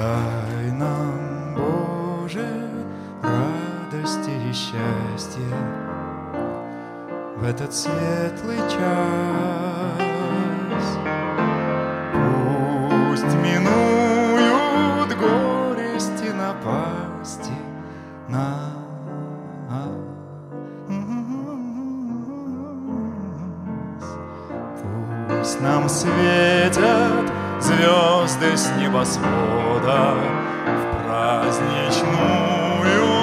дай нам, Боже, радости и счастья в этот светлый час. Пусть минуют горести, напасти нас. Пусть нам светят звезды с небосвода в праздничную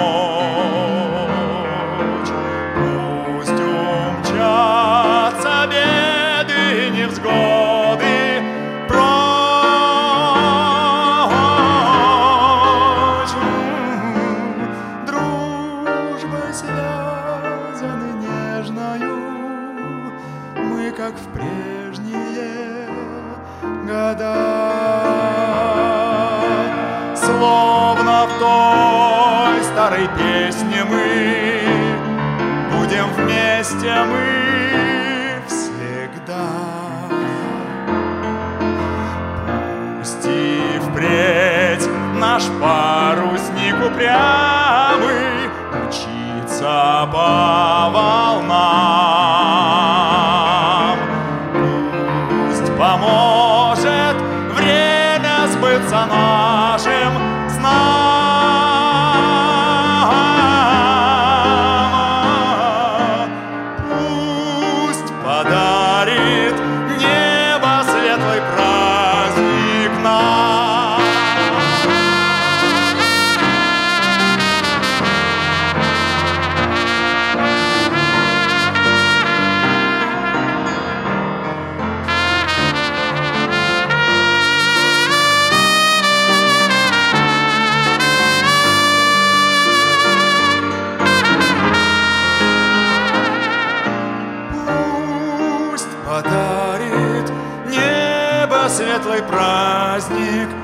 ночь. Пусть умчатся беды и невзгоды прочь. Дружбой связаны нежною мы, как в прежние года. Словно в той старой песне мы будем вместе мы всегда. Пусть и впредь наш парусник упрямый мчится по волнам. Пусть поможет время сбыться нашим снам. Пусть подарит небо светлый праздник нам. Подарит небо светлый праздник